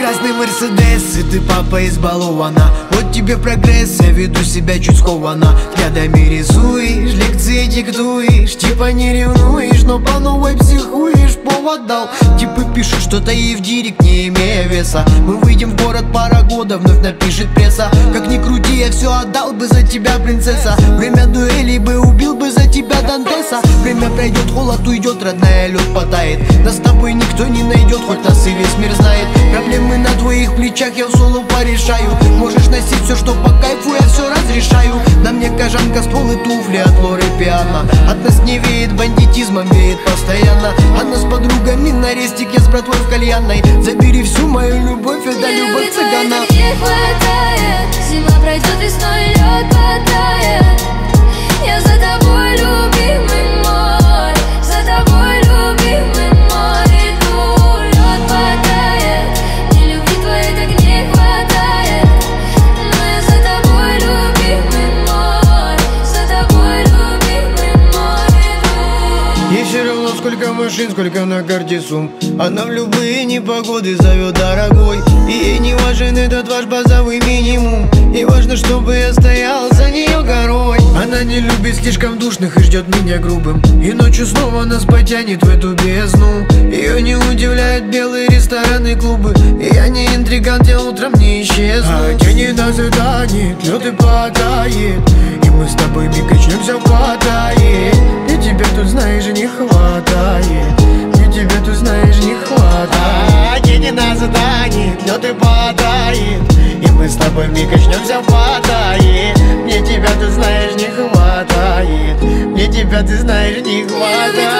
Красный Мерседес, и ты папа избалована. Вот тебе прогресс, я веду себя чуть скованно. Рядами рисуешь, лекции диктуешь, типа не ревнуешь, но по новой психуешь. Повод дал, типа пишут что-то и в директ, не имея веса. Мы выйдем в город, пара года, вновь напишет пресса. Как ни крути, я все отдал бы за тебя, принцесса. Время дуэлей бы убил бы за тебя, Дантеса. Время пройдет, холод уйдет, родная, лед потает. Да с тобой никто не найдет, хоть нас и весь мир знает. Проблемы на твоих плечах я в соло порешаю. Можешь носить все, что по кайфу, я все разрешаю. На мне кожанка, ствол и туфли от Лоры Пиано. От нас не веет бандитизмом, веет постоянно. Она с подругами на рестике, с братвой в кальянной. Забери всю мою любовь, это любовь цыгана. Не хватает, зима пройдет, весной лед потает. Я за тобой, любимый мой, за тобой, любимый мой, иду. Лед потает, и любви твоей так не хватает. Но я за тобой, любимый мой, за тобой, любимый мой, иду. Ей все равно, сколько машин, сколько на карте сумм. Она в любые непогоды зовет дорогой. И ей не важен этот ваш базовый минимум. И важно, чтобы я стоял за нее горой. Она не любит слишком душных и ждет меня грубым. И ночью снова нас потянет в эту бездну. Ее не удивляют белые рестораны, клубы. И я не интригант, я утром не исчезну. А тени нас и танет, лед и потает. И мы с тобой качнемся в Паттайе. Мне тебя тут, знаешь, не хватает. Мне тебя тут, знаешь, не хватает. Тени нас и танет, лед и потает. И мы с тобой качнемся в Паттайе. Мне тебя, ты знаешь, не хватает. Мне тебя, ты знаешь, не хватает.